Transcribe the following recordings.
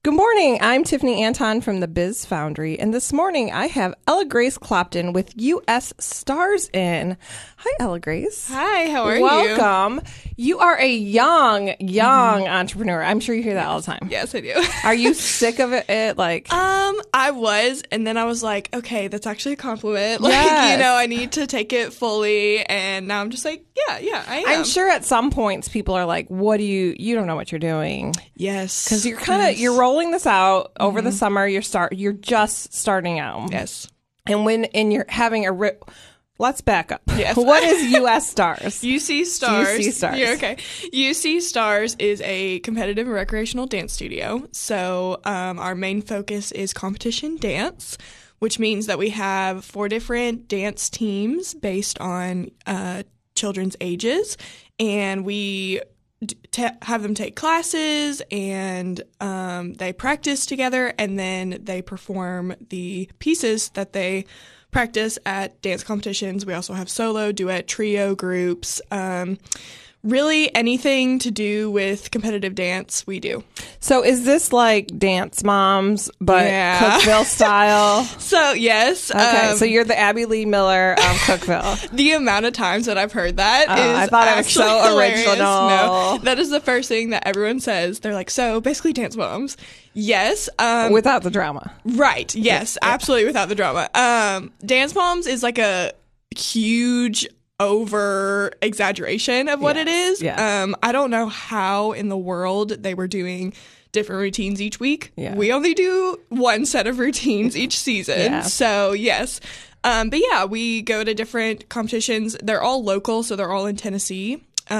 Good morning. I'm Tiffany Anton from the Biz Foundry, and this morning I have Ella Grace Clopton with U.S. Stars in. Hi, Ella Grace. Hi, how are you? Welcome. You are a young entrepreneur. I'm sure you hear that all the time. Yes, I do. Are you sick of it? I was, and then I was like, okay, that's actually a compliment. Like, Yes. I need to take it fully, and now I'm just like, yeah, I am. I'm sure at some points people are like, what do you don't know what you're doing. Yes. Because you're rolling this out over the summer. You're just starting out. Yes. And you're having let's back up. Yes. What is U.S. Stars? UC Stars. UC Stars. Yeah, okay. UC Stars is a competitive and recreational dance studio. So our main focus is competition dance, which means that we have 4 different dance teams based on children's ages, and we have them take classes, and they practice together, and then they perform the pieces that they practice at dance competitions. We also have solo, duet, trio groups. Really anything to do with competitive dance, we do. So is this like Dance Moms, but Yeah. Cookville style? So, yes. Okay, so you're the Abby Lee Miller of Cookville. The amount of times that I've heard that is I thought it was actually so hilarious. original. No, that is the first thing that everyone says. They're like, so basically Dance Moms. Yes. Without the drama. Right. Yes. Yeah. Absolutely without the drama. Dance Moms is like a huge over exaggeration of what it is. Yeah. I don't know how in the world they were doing different routines each week. Yeah. We only do one set of routines each season. Yeah. So yes. But yeah, we go to different competitions. They're all local, so they're all in Tennessee.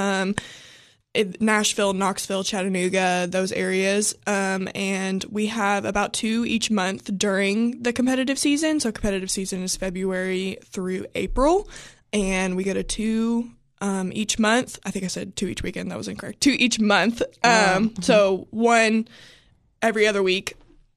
Nashville, Knoxville, Chattanooga, those areas. And we have about 2 each month during the competitive season. So competitive season is February through April. And we go to 2 each month. I think I said 2 each weekend. That was incorrect. 2 each month. So 1 every other week.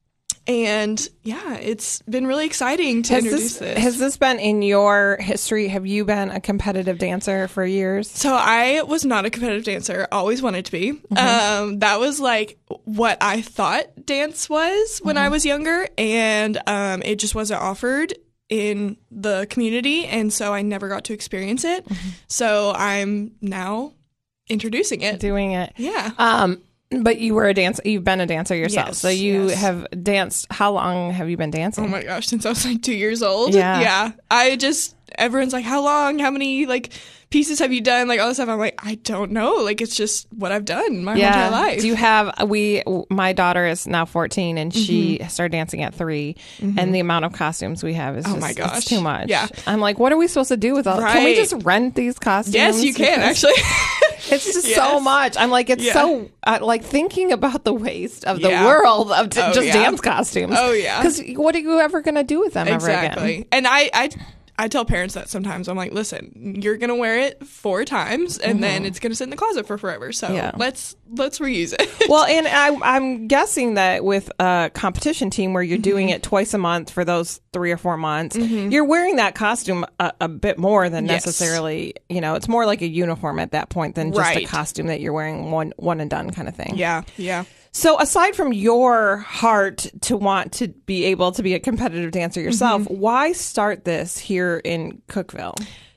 And yeah, it's been really exciting to introduce this. Has this been in your history? Have you been a competitive dancer for years? So I was not a competitive dancer. Always wanted to be. That was like what I thought dance was when I was younger. And it just wasn't offered in the community, and so I never got to experience it. So I'm now introducing it. Doing it. Yeah. But you were a dancer. You've been a dancer yourself. Yes, So you yes. have danced. How long have you been dancing? Oh my gosh, since I was like 2 years old. Yeah. Everyone's like, how long? How many like pieces have you done? Like all this stuff. I'm like, I don't know. Like it's just what I've done my whole entire life. Do you have, my daughter is now 14 and she started dancing at 3 and the amount of costumes we have is just, my gosh. it's too much. Yeah. I'm like, what are we supposed to do with all, can we Right. just rent these costumes? Yes, you can Because actually. It's just Yes. so much. I'm like, it's Yeah. so, like thinking about the waste of the Yeah. world of just yeah. dance costumes. Oh, yeah. Because what are you ever going to do with them ever again? Exactly. And I tell parents that sometimes. I'm like, listen, you're going to wear it 4 times and then it's going to sit in the closet for forever. So Yeah. let's reuse it. Well, and I'm guessing that with a competition team where you're doing it twice a month for those 3 or 4 months, you're wearing that costume a bit more than Yes. necessarily, it's more like a uniform at that point than just a Right. costume that you're wearing one and done kind of thing. Yeah. Yeah. So aside from your heart to want to be able to be a competitive dancer yourself, why start this here in Cookville?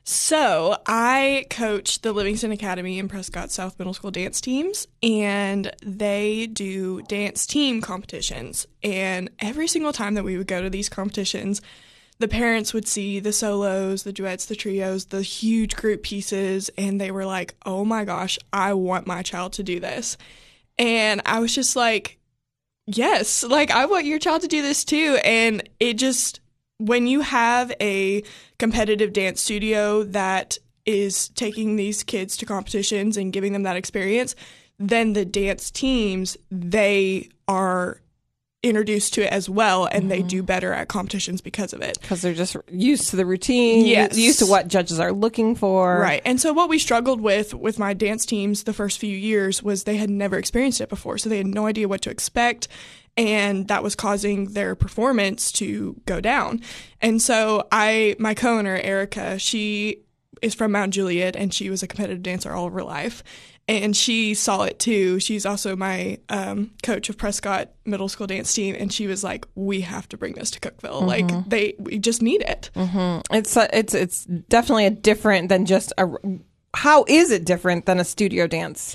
So I coach the Livingston Academy and Prescott South Middle School dance teams, and they do dance team competitions. And every single time that we would go to these competitions, the parents would see the solos, the duets, the trios, the huge group pieces, and they were like, oh my gosh, I want my child to do this. And I was just like, yes, like I want your child to do this too. And it just, when you have a competitive dance studio that is taking these kids to competitions and giving them that experience, then the dance teams, they are introduced to it as well, and they do better at competitions because of it. Because they're just used to the routine, Yes. used to what judges are looking for. Right. And so what we struggled with my dance teams the first few years was they had never experienced it before, so they had no idea what to expect. And that was causing their performance to go down. And so my co-owner, Erica, she is from Mount Juliet, and she was a competitive dancer all of her life. and she saw it too. She's also my coach of Prescott Middle School dance team, and she was like, "We have to bring this to Cookeville. We just need it." It's definitely a different than just a. How is it different than a studio dance?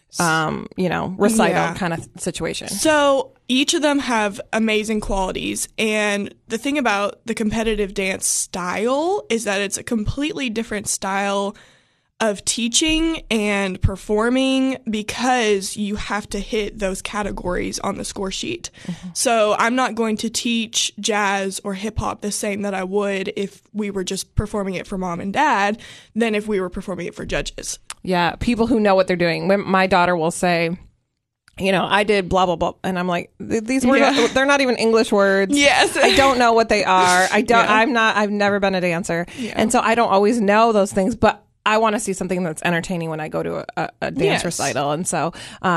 Recital kind of situation. So each of them have amazing qualities. And the thing about the competitive dance style is that it's a completely different style of teaching and performing because you have to hit those categories on the score sheet. So I'm not going to teach jazz or hip hop the same that I would if we were just performing it for mom and dad than if we were performing it for judges. Yeah, people who know what they're doing. When my daughter will say, I did blah, blah, blah. And I'm like, these words, they're not even English words. Yes. I don't know what they are. I've never been a dancer. Yeah. And so I don't always know those things, but I want to see something that's entertaining when I go to a dance recital. And so,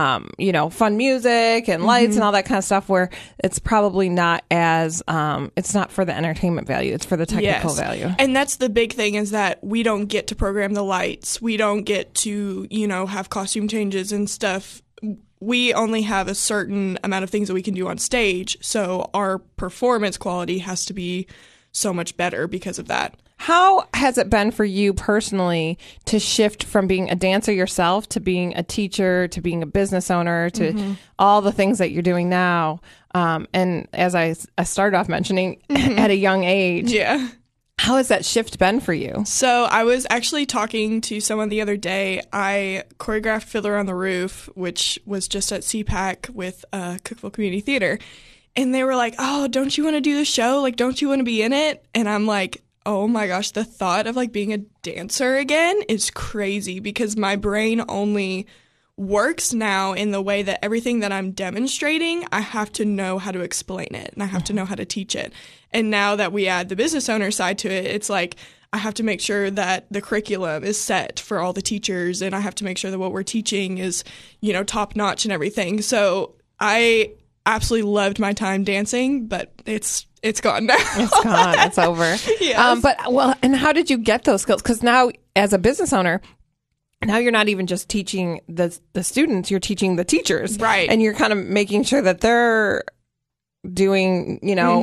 fun music and lights and all that kind of stuff where it's probably not as, it's not for the entertainment value. It's for the technical value. And that's the big thing is that we don't get to program the lights. We don't get to, have costume changes and stuff. We only have a certain amount of things that we can do on stage. So our performance quality has to be so much better because of that. How has it been for you personally to shift from being a dancer yourself to being a teacher, to being a business owner, to all the things that you're doing now? And as I started off mentioning, at a young age, how has that shift been for you? So I was actually talking to someone the other day. I choreographed Fiddler on the Roof, which was just at CPAC with Cookeville Community Theater. And they were like, "Oh, don't you want to do the show? Like, don't you want to be in it?" And I'm like, oh my gosh, the thought of being a dancer again is crazy because my brain only works now in the way that everything that I'm demonstrating, I have to know how to explain it and I have to know how to teach it. And now that we add the business owner side to it, it's like I have to make sure that the curriculum is set for all the teachers and I have to make sure that what we're teaching is, top notch and everything. So I absolutely loved my time dancing, but it's gone now. It's gone. It's over. Yes. And how did you get those skills? Because now, as a business owner, now you're not even just teaching the students, you're teaching the teachers. Right. And you're kind of making sure that they're doing,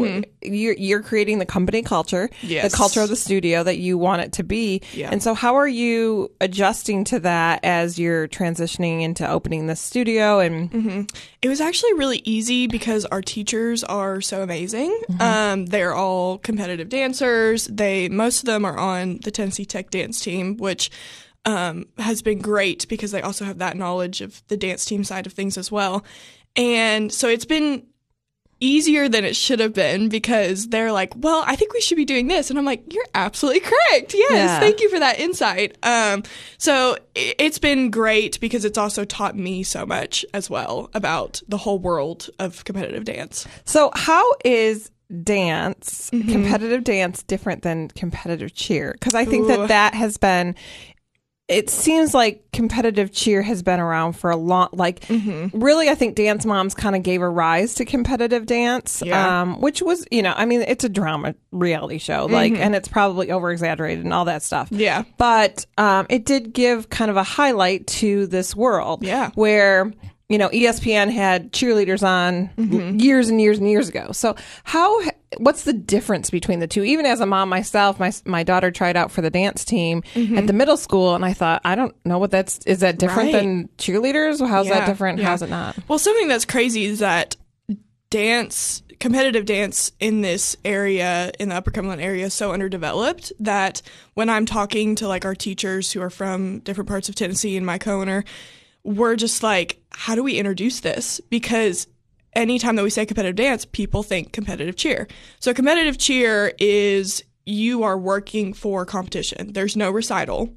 you're creating the company culture, the culture of the studio that you want it to be. Yeah. And so how are you adjusting to that as you're transitioning into opening the studio? And it was actually really easy because our teachers are so amazing. They're all competitive dancers. Most of them are on the Tennessee Tech dance team, which has been great because they also have that knowledge of the dance team side of things as well. And so it's been easier than it should have been because they're like, well, I think we should be doing this. And I'm like, you're absolutely correct. Yes. Thank you for that insight. So it's been great because it's also taught me so much as well about the whole world of competitive dance. So how is dance, competitive dance, different than competitive cheer? Because I think that has been... It seems like competitive cheer has been around for a long, really, I think dance moms kind of gave a rise to competitive dance, which was, it's a drama reality show, and it's probably over exaggerated and all that stuff. Yeah. But it did give kind of a highlight to this world where, ESPN had cheerleaders on years and years and years ago. So what's the difference between the two? Even as a mom myself, my daughter tried out for the dance team at the middle school, and I thought, I don't know is that different than cheerleaders? How's that different? How's it not? Well, something that's crazy is that competitive dance in this area, in the Upper Cumberland area, is so underdeveloped that when I'm talking to our teachers who are from different parts of Tennessee and my co-owner, we're just like, how do we introduce this? Because anytime that we say competitive dance, people think competitive cheer. So competitive cheer is you are working for competition. There's no recital.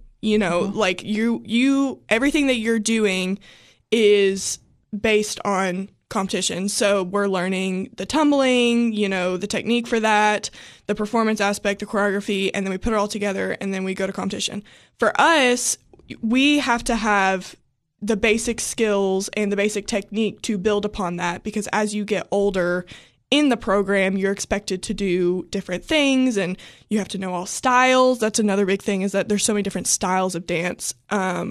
Everything that you're doing is based on competition. So we're learning the tumbling, the technique for that, the performance aspect, the choreography, and then we put it all together and then we go to competition. For us, we have to have the basic skills and the basic technique to build upon that because as you get older in the program, you're expected to do different things and you have to know all styles. That's another big thing is that there's so many different styles of dance.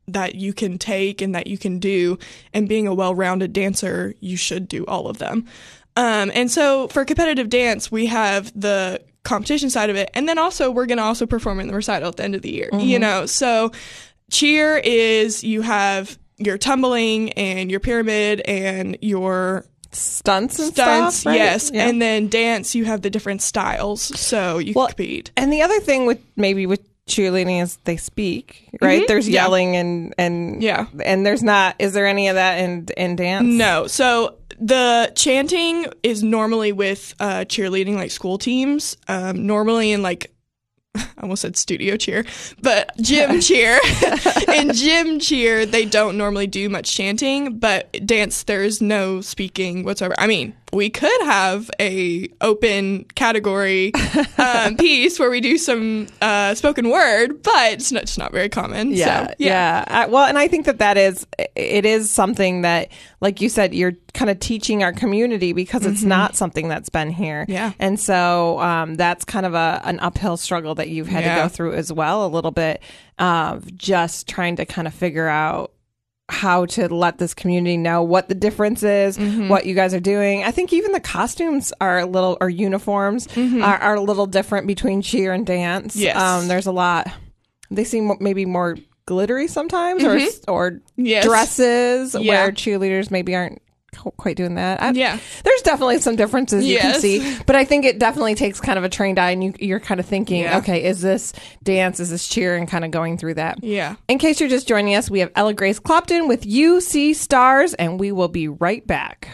that you can take and that you can do. And being a well-rounded dancer, you should do all of them. And so for competitive dance, we have the competition side of it. And then also we're going to also perform in the recital at the end of the year, you know? So cheer is you have your tumbling and your pyramid and your stunts and stuff, right? Yes. Yeah. And then dance, you have the different styles. So you can compete. And the other thing with cheerleading is they speak, right? There's yelling and there's not, is there any of that in dance? No. So the chanting is normally with cheerleading, like school teams, normally in like, I almost said studio cheer, but gym cheer. In gym cheer, they don't normally do much chanting, but dance, there's no speaking whatsoever. I mean, we could have a open category piece where we do some spoken word, but it's not very common. Yeah, so, yeah. Well, and I think that it is something that, like you said, you're kind of teaching our community because it's not something that's been here. Yeah. And so that's kind of an uphill struggle that you've had to go through as well, a little bit of just trying to kind of figure out how to let this community know what the difference is, what you guys are doing. I think even the costumes are or uniforms are a little different between cheer and dance. Yes. There's a lot. They seem maybe more glittery sometimes or dresses where cheerleaders maybe aren't quite doing that. There's definitely some differences you can see, but I think it definitely takes kind of a trained eye, and you're kind of thinking, okay, is this dance, is this cheer, and kind of going through that. Yeah. In case you're just joining us, we have Ella Grace Clopton with UC Stars, and we will be right back.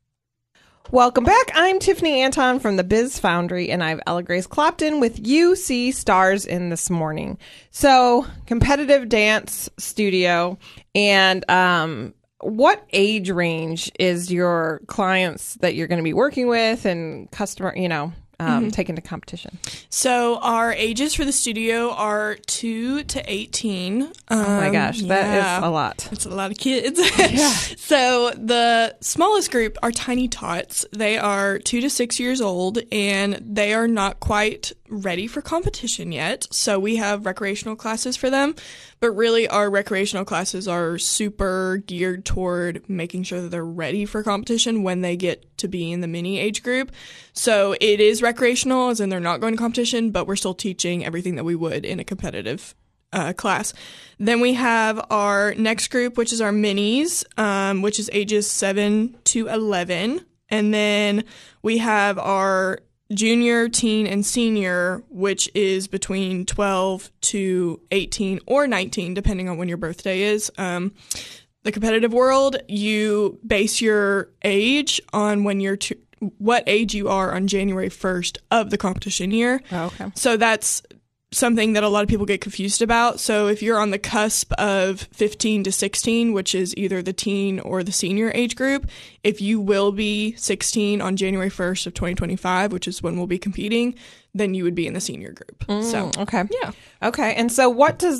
Welcome back. I'm Tiffany Anton from the Biz Foundry, and I have Ella Grace Clopton with UC Stars in this morning. So, competitive dance studio, and what age range is your clients that you're going to be working with and customer, taking to competition? So our ages for the studio are 2 to 18. Oh my gosh, that is a lot. It's a lot of kids. So the smallest group are Tiny Tots. They are 2 to 6 years old, and they are not quite ready for competition yet. So we have recreational classes for them, but really our recreational classes are super geared toward making sure that they're ready for competition when they get to be in the mini age group. So it is recreational, as in they're not going to competition, but we're still teaching everything that we would in a competitive class. Then we have our next group, which is our minis, which is ages 7 to 11. And then we have our junior, teen, and senior, which is between 12 to 18 or 19, depending on when your birthday is. The competitive world, you base your age on when you're what age you are on January 1st of the competition year. Oh, okay. So that's something that a lot of people get confused about. So if you're on the cusp of 15 to 16, which is either the teen or the senior age group, if you will be 16 on January 1st of 2025, which is when we'll be competing, then you would be in the senior group. Okay. Yeah. Okay. And so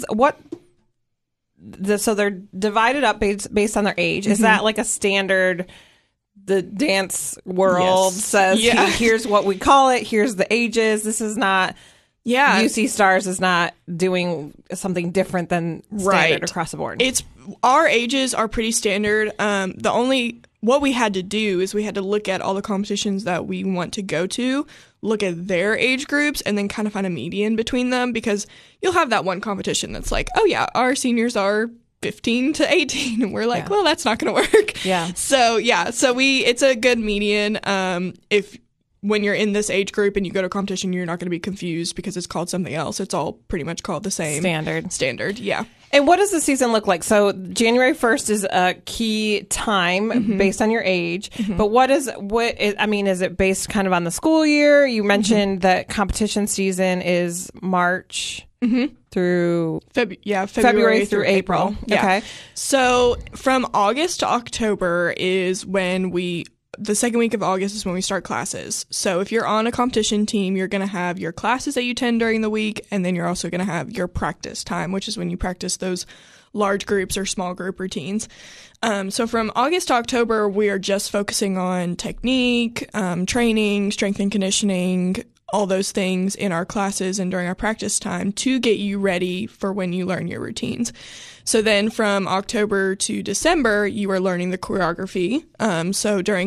so they're divided up based on their age. Is that like a standard? The dance world says, here's what we call it. Here's the ages. This is not. Yeah. UC Stars is not doing something different than standard across the board. Our ages are pretty standard. What we had to do is we had to look at all the competitions that we want to go to, look at their age groups, and then kind of find a median between them, because you'll have that one competition that's like, oh yeah, our seniors are 15 to 18, and we're like, well, that's not going to work. Yeah. So it's a good median. If when you're in this age group and you go to a competition, you're not going to be confused because it's called something else. It's all pretty much called the same. Standard, yeah. And what does the season look like? So January 1st is a key time based on your age. But is it based kind of on the school year? You mentioned that competition season is March through February through April. Yeah. Okay. So from August to October is when the second week of August is when we start classes. So if you're on a competition team, you're going to have your classes that you attend during the week, and then you're also going to have your practice time, which is when you practice those large groups or small group routines. So from August to October, we are just focusing on technique, training, strength and conditioning, all those things in our classes and during our practice time to get you ready for when you learn your routines. So then from October to December, you are learning the choreography. So during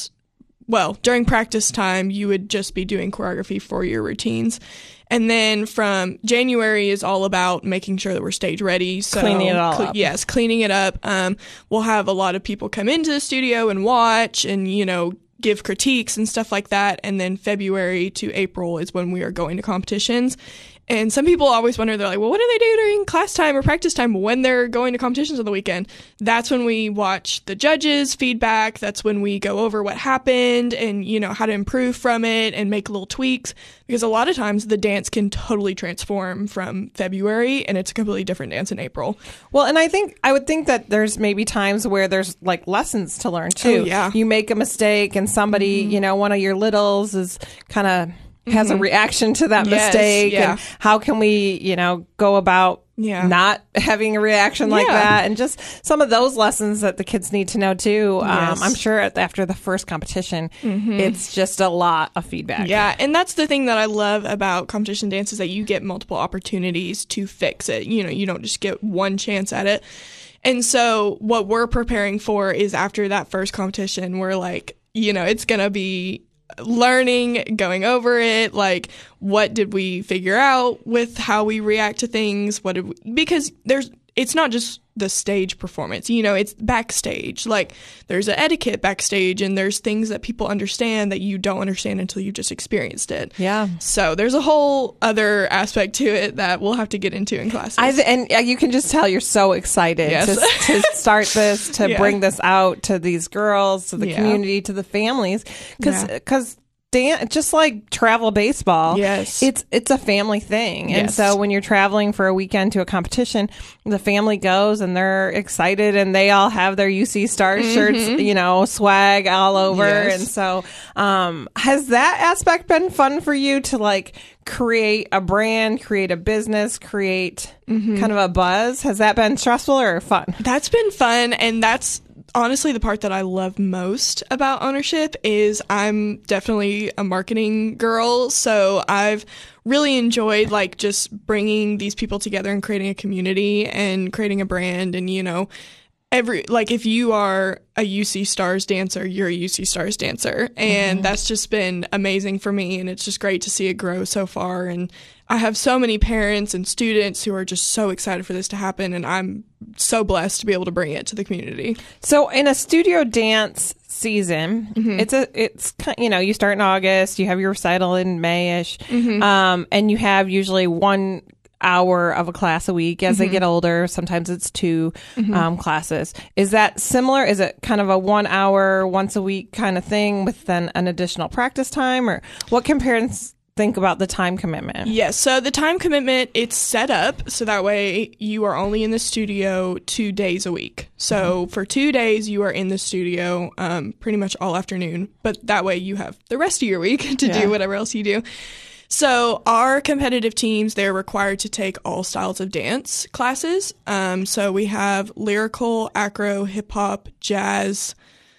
practice time, you would just be doing choreography for your routines. And then from January is all about making sure that we're stage ready. So cleaning it all up. Yes, cleaning it up. We'll have a lot of people come into the studio and watch and, give critiques and stuff like that. And then February to April is when we are going to competitions. And some people always wonder, they're like, well, what do they do during class time or practice time when they're going to competitions on the weekend? That's when we watch the judges' feedback. That's when we go over what happened and, how to improve from it and make little tweaks. Because a lot of times the dance can totally transform from February and it's a completely different dance in April. Well, and I would think that there's maybe times where there's like lessons to learn too. Oh, yeah. You make a mistake and somebody, one of your littles is kind of has a reaction to that mistake, and how can we, go about not having a reaction like that, and just some of those lessons that the kids need to know too. I'm sure after the first competition, it's just a lot of feedback. Yeah, and that's the thing that I love about competition dance is that you get multiple opportunities to fix it. You don't just get one chance at it. And so what we're preparing for is after that first competition, we're like, it's going to be learning, going over it, like what did we figure out with how we react to things, because it's not just the stage performance, it's backstage, like there's an etiquette backstage and there's things that people understand that you don't understand until you just experienced it. So there's a whole other aspect to it that we'll have to get into in classes. And you can just tell you're so excited to start this, to bring this out to these girls, to the community, to the families, because just like travel baseball, it's a family thing. And so when you're traveling for a weekend to a competition, the family goes and they're excited and they all have their UC Stars shirts, swag all over. And so has that aspect been fun for you to like create a brand, create a business, create kind of a buzz? Has that been stressful or fun? That's been fun, and that's honestly the part that I love most about ownership is I'm definitely a marketing girl, so I've really enjoyed like just bringing these people together and creating a community and creating a brand. And if you are a UC Stars dancer, you're a UC Stars dancer. And that's just been amazing for me. And it's just great to see it grow so far. And I have so many parents and students who are just so excited for this to happen. And I'm so blessed to be able to bring it to the community. So in a studio dance season, it's you start in August, you have your recital in May-ish, and you have usually 1 hour of a class a week. As they get older, sometimes it's 2 classes. Is that similar? Is it kind of a 1 hour once a week kind of thing with then an additional practice time, or what can parents think about the time commitment? Yes, so the time commitment, it's set up so that way you are only in the studio 2 days a week. So for 2 days you are in the studio pretty much all afternoon, but that way you have the rest of your week to do whatever else you do. So our competitive teams, they're required to take all styles of dance classes. So we have lyrical, acro, hip hop, jazz,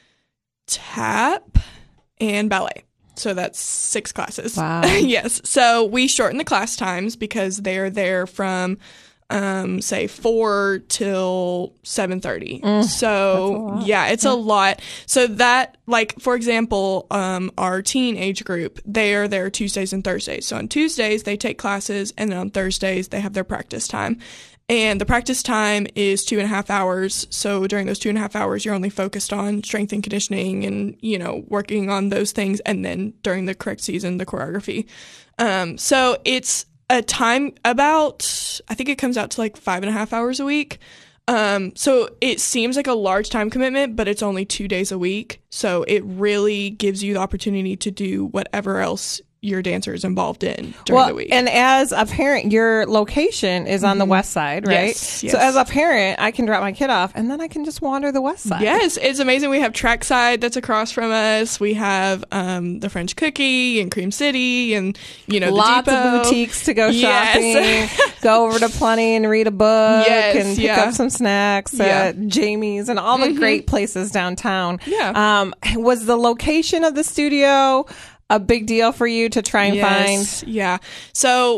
tap, and ballet. So that's 6 classes. Wow. Yes. So we shorten the class times because they're there from, say 4 till 7:30. So it's a lot. So that, like, for example, our teenage group, they are there Tuesdays and Thursdays. So on Tuesdays they take classes, and then on Thursdays they have their practice time. And the practice time is 2.5 hours. So during those 2.5 hours, you're only focused on strength and conditioning and, working on those things. And then during the correct season, the choreography. So it's a time about, I think it comes out to like 5.5 hours a week. So it seems like a large time commitment, but it's only 2 days a week. So it really gives you the opportunity to do whatever else your dancer is involved in during the week. And as a parent, your location is on the west side, right? Yes. So as a parent, I can drop my kid off and then I can just wander the west side. Yes, it's amazing. We have Trackside that's across from us. We have the French Cookie and Cream City and, the lots Depot. of boutiques to go shopping, go over to Plenty and read a book and pick up some snacks at Jamie's and all the great places downtown. Yeah. Was the location of the studio a big deal for you to try and find? Yeah. So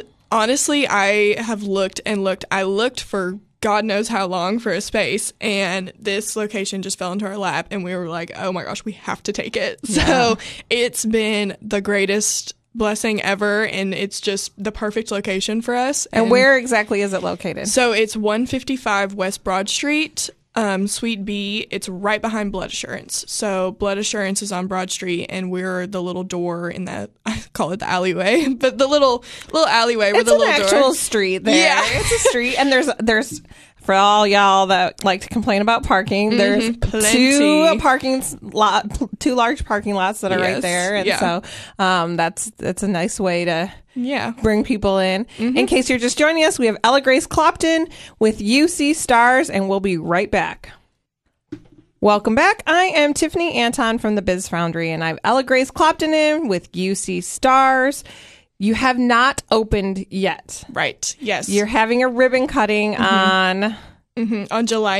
I have looked and looked. I looked for God knows how long for a space, and this location just fell into our lap, and we were like, oh my gosh, we have to take it. Yeah. So it's been the greatest blessing ever, and it's just the perfect location for us. And where exactly is it located? So it's 155 West Broad Street, Suite B. It's right behind Blood Assurance. So Blood Assurance is on Broad Street, and we're the little door in that, I call it the alleyway, but the little alleyway with the little door. It's an actual street there. Yeah. It's a street, and there's for all y'all that like to complain about parking, there's two large parking lots that are right there, and so that's a nice way to bring people in. In case you're just joining us, we have Ella Grace Clopton with UC Stars, and we'll be right back. Welcome back. I am Tiffany Anton from the Biz Foundry, and I have Ella Grace Clopton in with UC Stars. You have not opened yet. Right. Yes. You're having a ribbon cutting on July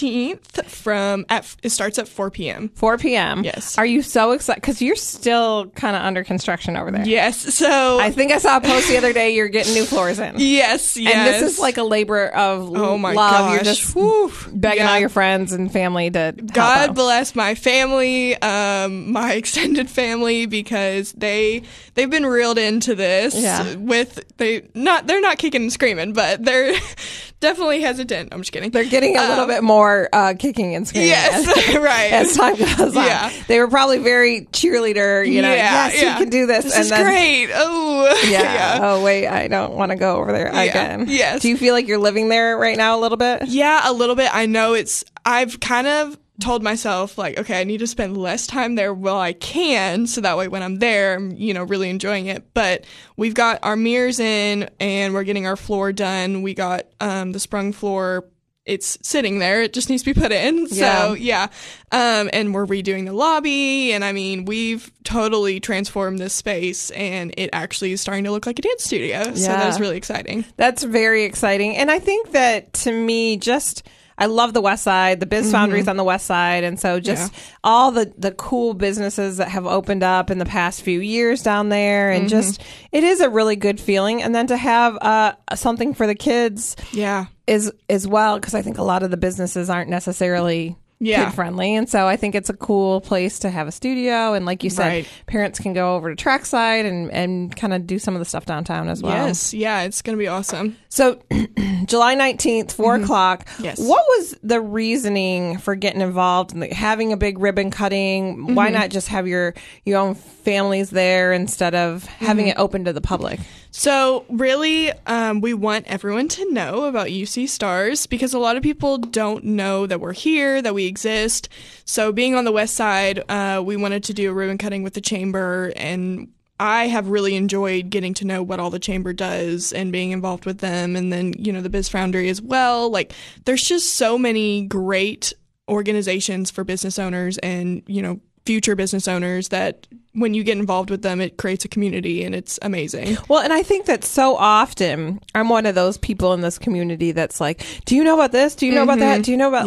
19th it starts at 4 p.m. 4 p.m. Yes. Are you so excited? Because you're still kind of under construction over there. Yes. So I think I saw a post the other day. You're getting new floors in. Yes. And this is like a labor of love. Gosh. You're just begging all your friends and family to help God out. Bless my family, my extended family, because they've been reeled into this. Yeah. They're not kicking and screaming, but they're definitely hesitant. I'm just kidding. They're getting a little bit more kicking and screaming. Yes, right. As time goes on. Yeah. They were probably very cheerleader, yes, you can do this. This is great. Oh, yeah. Oh, wait, I don't want to go over there again. Yes. Do you feel like you're living there right now a little bit? Yeah, a little bit. I know I've kind of told myself, like, okay, I need to spend less time there while I can, so that way when I'm there, I'm, really enjoying it. But we've got our mirrors in, and we're getting our floor done. We got the sprung floor. It's sitting there. It just needs to be put in. So, and we're redoing the lobby, and I mean, we've totally transformed this space, and it actually is starting to look like a dance studio. So that's really exciting. That's very exciting. And I think that, to me, I love the West Side. The Biz Foundry's on the West Side. And so just all the cool businesses that have opened up in the past few years down there. And just, it is a really good feeling. And then to have something for the kids is as well, because I think a lot of the businesses aren't necessarily kid friendly. And so I think it's a cool place to have a studio. And like you said, parents can go over to Trackside and kind of do some of the stuff downtown as well. Yes. Yeah, it's going to be awesome. So July 19th, 4 o'clock. Yes. What was the reasoning for getting involved in having a big ribbon cutting? Why not just have your own families there instead of having it open to the public? So really, we want everyone to know about UC Stars, because a lot of people don't know that we're here, that we exist. So being on the West Side, we wanted to do a ribbon cutting with the Chamber, and I have really enjoyed getting to know what all the Chamber does and being involved with them. And then, the Biz Foundry as well. Like, there's just so many great organizations for business owners and, future business owners that when you get involved with them, it creates a community, and it's amazing. Well, and I think that so often I'm one of those people in this community that's like, do you know about this? Do you know about that? Do you know about,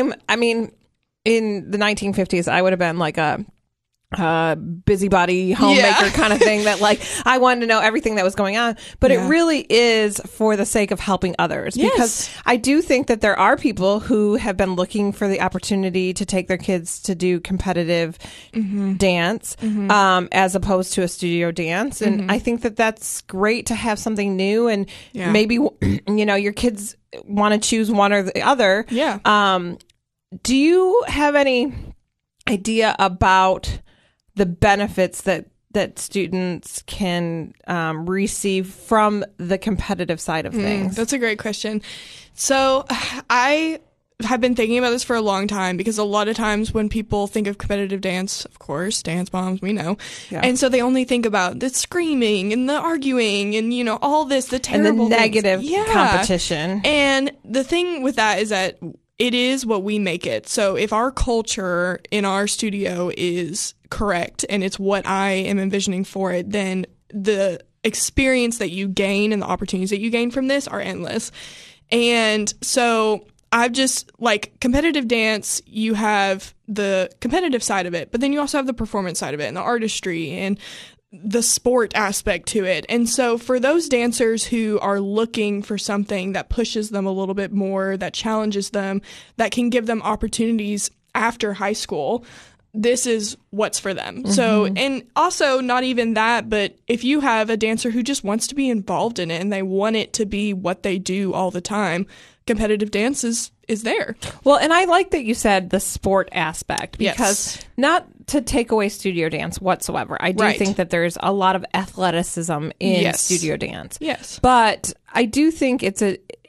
in the 1950s, I would have been like a busybody homemaker kind of thing, that like I wanted to know everything that was going on, but it really is for the sake of helping others, because I do think that there are people who have been looking for the opportunity to take their kids to do competitive dance as opposed to a studio dance, and I think that that's great to have something new, and maybe your kids want to choose one or the other. Do you have any idea about the benefits that students can receive from the competitive side of things? That's a great question. So I have been thinking about this for a long time, because a lot of times when people think of competitive dance, of course, dance moms, we know. And so they only think about the screaming and the arguing and, all this, the terrible and the negative competition. And the thing with that is that it is what we make it. So if our culture in our studio is correct and it's what I am envisioning for it, then the experience that you gain and the opportunities that you gain from this are endless. And so I've just, like, competitive dance, you have the competitive side of it, but then you also have the performance side of it and the artistry and the sport aspect to it. And so for those dancers who are looking for something that pushes them a little bit more, that challenges them, that can give them opportunities after high school, this is what's for them. So, and also not even that, but if you have a dancer who just wants to be involved in it and they want it to be what they do all the time, competitive dance is there. Well, and I like that you said the sport aspect, because not to take away studio dance whatsoever. I do think that there's a lot of athleticism in studio dance. Yes. But I do think it's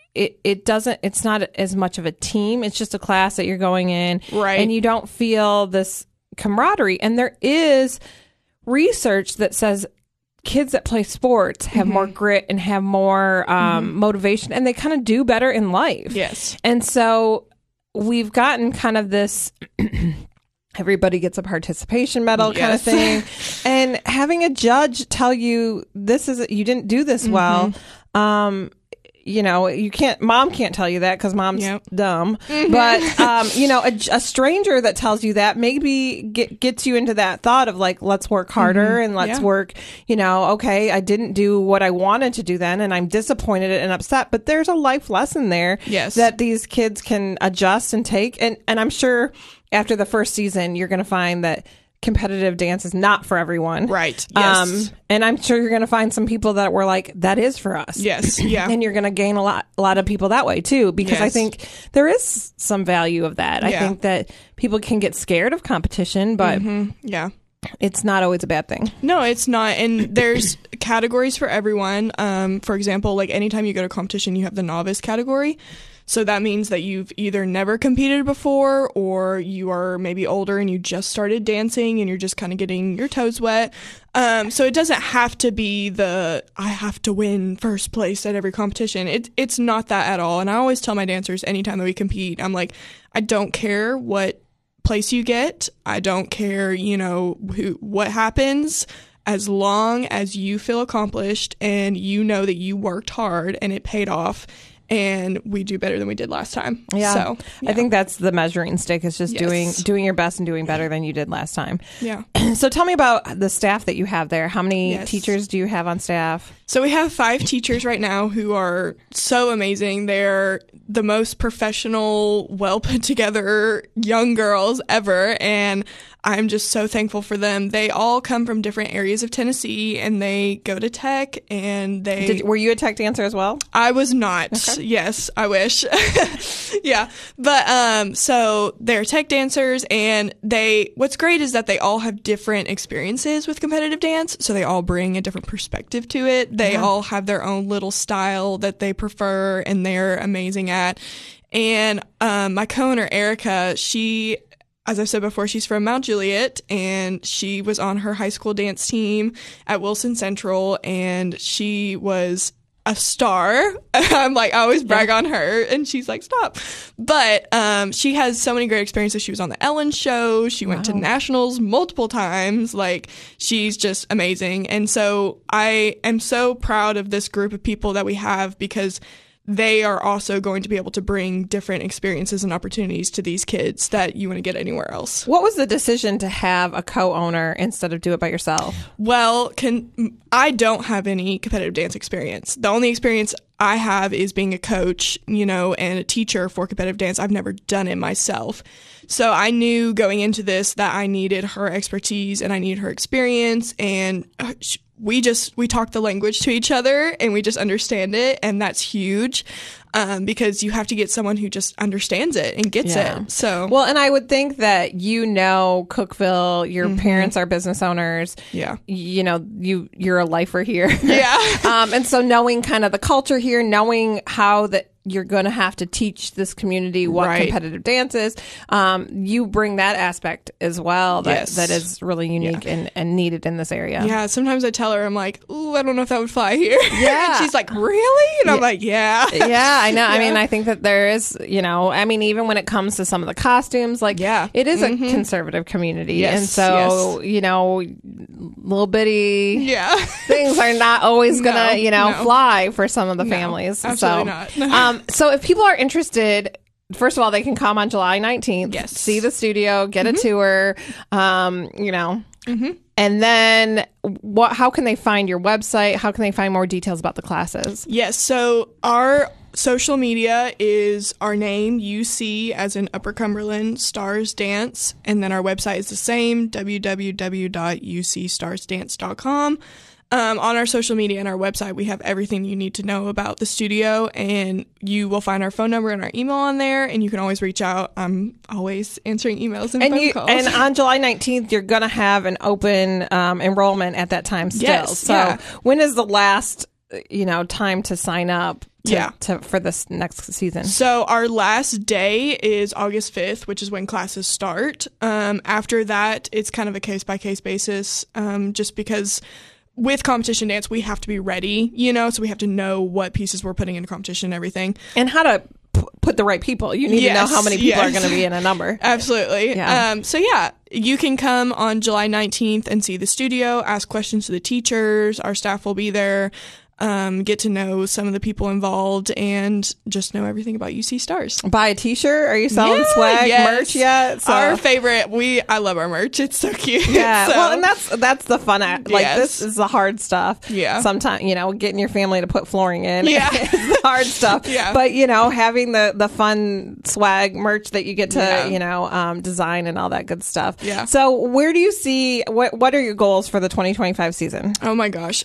not as much of a team. It's just a class that you're going in. Right. And you don't feel this camaraderie. And there is research that says kids that play sports have more grit and have more motivation, and they kind of do better in life. Yes. And so we've gotten kind of this everybody gets a participation medal kind of thing. And having a judge tell you you didn't do this well, you know, mom can't tell you that because mom's dumb. But, you know, a stranger that tells you that maybe gets you into that thought of like, let's work harder and let's work, you know, okay, I didn't do what I wanted to do then and I'm disappointed and upset. But there's a life lesson there that these kids can adjust and take. And I'm sure after the first season, you're going to find that competitive dance is not for everyone. Right. Yes. And I'm sure you're going to find some people that were like, that is for us. Yes. Yeah. And you're going to gain a lot of people that way too, because I think there is some value of that. I think that people can get scared of competition, but it's not always a bad thing. No, it's not. And there's categories for everyone. For example, like anytime you go to competition, you have the novice category. So that means that you've either never competed before or you are maybe older and you just started dancing and you're just kind of getting your toes wet. So it doesn't have to be I have to win first place at every competition. It's not that at all. And I always tell my dancers anytime that we compete, I'm like, I don't care what place you get. I don't care, you know, what happens, as long as you feel accomplished and you know that you worked hard and it paid off. And we do better than we did last time. Yeah. So, I think that's the measuring stick, is just doing your best and doing better than you did last time. Yeah. So tell me about the staff that you have there. How many teachers do you have on staff? So we have 5 teachers right now who are so amazing. They're the most professional, well put together young girls ever. And I'm just so thankful for them. They all come from different areas of Tennessee and they go to Tech and were you a Tech dancer as well? I was not. Okay. Yes, I wish. Yeah. But, so they're Tech dancers and what's great is that they all have different experiences with competitive dance. So they all bring a different perspective to it. They all have their own little style that they prefer and they're amazing at. And, my co-owner, Erica, as I said before, she's from Mount Juliet, and she was on her high school dance team at Wilson Central, and she was a star. I'm like, I always brag on her, and she's like, stop. But she has so many great experiences. She was on the Ellen Show. She went to nationals multiple times. Like, she's just amazing. And so I am so proud of this group of people that we have, because they are also going to be able to bring different experiences and opportunities to these kids that you wouldn't get anywhere else. What was the decision to have a co-owner instead of do it by yourself? Well, I don't have any competitive dance experience. The only experience I have is being a coach, you know, and a teacher for competitive dance. I've never done it myself. So I knew going into this that I needed her expertise and I needed her experience, and we talk the language to each other and we just understand it. And that's huge, because you have to get someone who just understands it and gets it. So, well, and I would think that, you know, Cookeville, your parents are business owners. Yeah. You know, you're a lifer here. Yeah. And so knowing kind of the culture here, knowing how that you're going to have to teach this community what competitive dance is. You bring that aspect as well that is really unique and needed in this area. Yeah, sometimes I tell her, I'm like, ooh, I don't know if that would fly here. Yeah. And she's like, really? And I'm like, yeah. Yeah, I know. I mean, I think that there is, you know, I mean, even when it comes to some of the costumes, like, it is a conservative community. Yes. And so, you know, little bitty things are not always going to, fly for some of the families. Absolutely not. So if people are interested, first of all, they can come on July 19th, Yes. see the studio, get a tour, and then how can they find your website? How can they find more details about the classes? Yes, so our social media is our name, UC, as in Upper Cumberland Stars Dance, and then our website is the same, www.ucstarsdance.com. On our social media and our website, we have everything you need to know about the studio, and you will find our phone number and our email on there, and you can always reach out. I'm always answering emails and phone calls. And on July 19th, you're going to have an open enrollment at that time still. Yes, so yeah. when is the last, time to sign up for this next season? So our last day is August 5th, which is when classes start. After that, it's kind of a case-by-case basis, just because with competition dance, we have to be ready, so we have to know what pieces we're putting into competition and everything. And how to put the right people. You need to know how many people are going to be in a number. Absolutely. Yeah. So you can come on July 19th and see the studio, ask questions to the teachers. Our staff will be there. Get to know some of the people involved, and just know everything about UC Stars. Buy a t-shirt. Are you selling swag merch yet? Our favorite. I love our merch. It's so cute. Yeah. So, well, and that's the fun. This is the hard stuff. Yeah. Sometimes, getting your family to put flooring in is Yeah. the hard stuff. Yeah. But, having the fun swag merch that you get to, design and all that good stuff. Yeah. So where do you see, what are your goals for the 2025 season? Oh my gosh.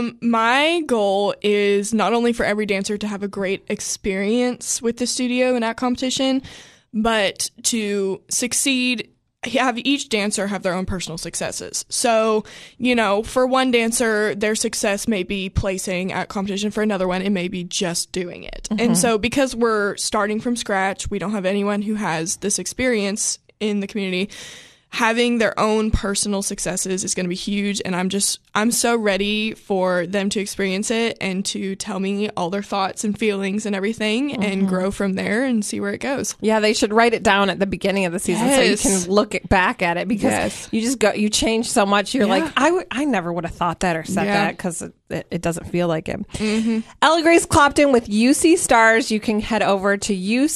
My goal is not only for every dancer to have a great experience with the studio and at competition, but to succeed, have each dancer have their own personal successes. So, for one dancer, their success may be placing at competition. For another one, it may be just doing it. And so because we're starting from scratch, we don't have anyone who has this experience in the community. Having their own personal successes is going to be huge, and I'm so ready for them to experience it and to tell me all their thoughts and feelings and everything, and grow from there and see where it goes. Yeah, they should write it down at the beginning of the season so you can look back at it, because you change so much. You're like, I never would have thought that or said that, because it doesn't feel like it. Ella Grace Clopton with UC Stars. You can head over to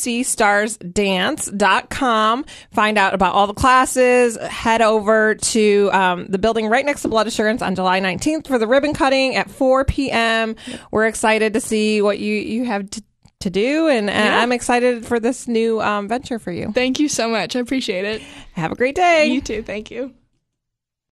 ucstarsdance.com, find out about all the classes. Head over to the building right next to Blood Assurance on July 19th for the ribbon cutting at 4 p.m. We're excited to see what you have to do, and I'm excited for this new venture for you. Thank you so much. I appreciate it. Have a great day. You too. Thank you.